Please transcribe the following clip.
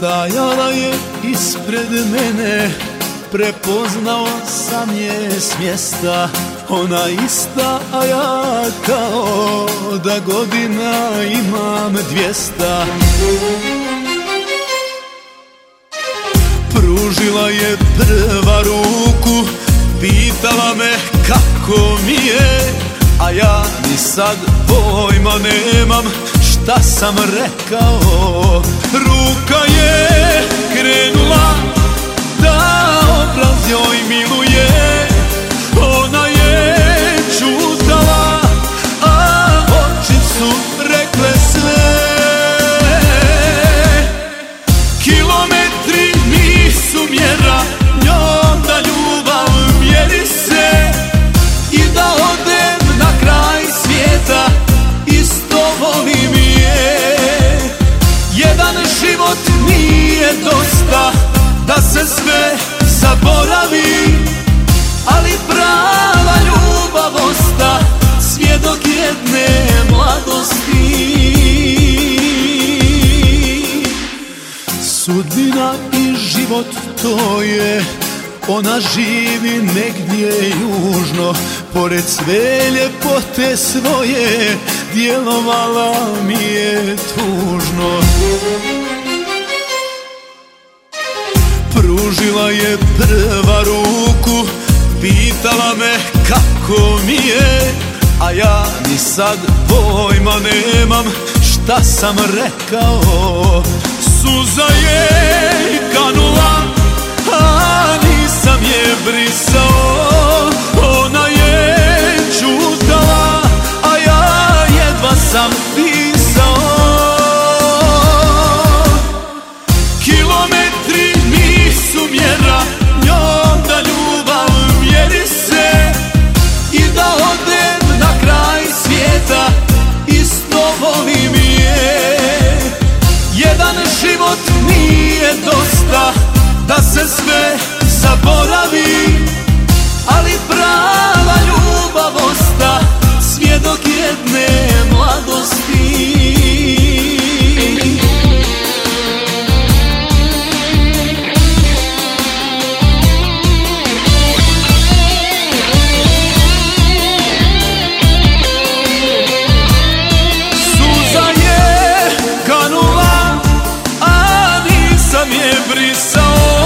Stajala je ispred mene, prepoznao sam je s mjesta. Ona ista, a ja kao da godina imam 200. Pružila je prva ruku, pitala me kako mi je, a ja ni sad pojma nemam šta sam rekao. Ruka je krenula da obraz joj miluje, ona je čutala, a oči su rekle sve. Kilometri nisu mjera, njom da ljubav mjeri se, i da odem na kraj svijeta, isto volim je. Jedan život nije dosta da se sve zaboravi, ali prava ljubav osta svjedok jedne mladosti. Sudbina i život to je, ona živi negdje južno, pored sve ljepote svoje djelovala mi je tužno. Pružila je prva ruku, pitala me kako mi je, a ja ni sad pojma nemam šta sam rekao. Suza je kanula, a nisam je brisao. Ona je čutala, a ja jedva sam pisao. Kilometri nisu mjera, njom da ljubav mjeri se, i da odem na kraj svijeta, isto volim je. Jedan život nije dosta da se sve zaboravi, ali prava ljubav osta svjedok jedne mladosti. Suza je kanula, a nisam je brisao.